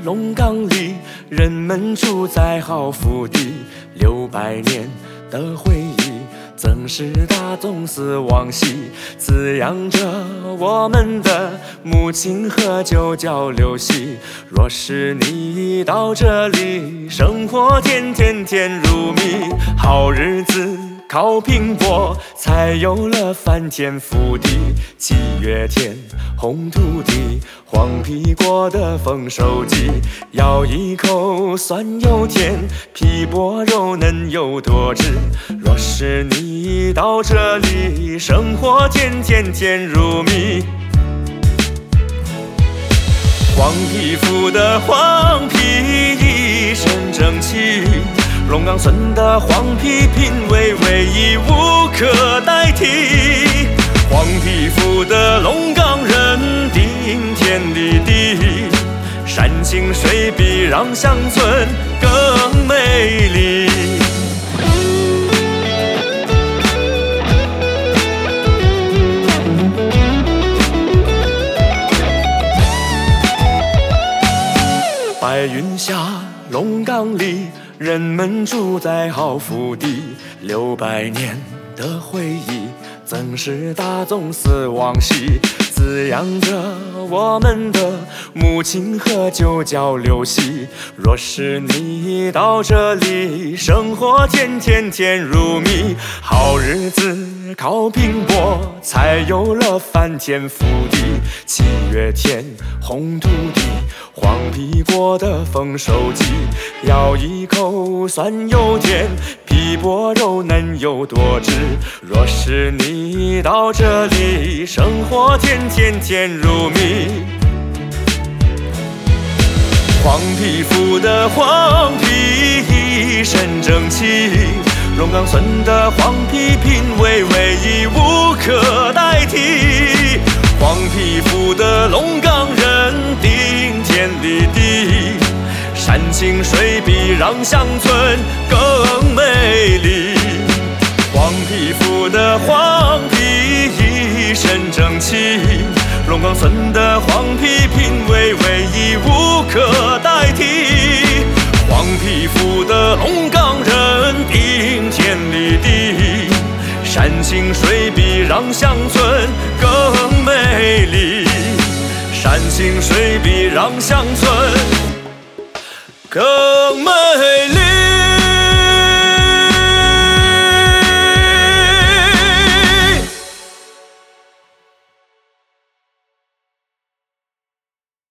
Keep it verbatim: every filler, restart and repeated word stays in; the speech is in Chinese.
龙岗里，人们住在好福地，六百年的回忆，曾是大宗祠往昔，滋养着我们的母亲和舅舅流息。若是你到这里，生活天天甜如蜜，好日子靠拼搏，才有了翻天覆地。七月天，红土地，黄皮过的丰收季，咬一口酸又甜，皮薄肉嫩又多汁。若是你到这里，生活天天甜如蜜。黄皮肤的黄皮一身正气，龙岗村的黄皮品味唯一无可代替。黄皮肤的龙岗人顶天立地，山清水碧让乡村更美丽。白云下，龙岗里，人们住在好福地，六百年的回忆，曾是大宗祠往昔，滋养着我们的母亲和舅舅流息。若是你到这里，生活天天甜如蜜，好日子靠拼搏，才有了翻天覆地。七月天，红土地，黄皮过的丰收季，咬一口酸又甜，皮薄肉嫩又多汁。若是你到这里，生活天天甜如蜜。黄皮肤的黄皮一身正气，龙岗村的黄皮品味唯一无可代替。黄皮肤的龙岗人顶天立地，山清水碧让乡村更美丽。黄皮肤的黄皮一身正气，龙岗村的黄皮品味唯一无可代替。黄皮肤的龙岗人顶天立地，山清水碧让乡村更美丽。山清水碧让乡村更美丽。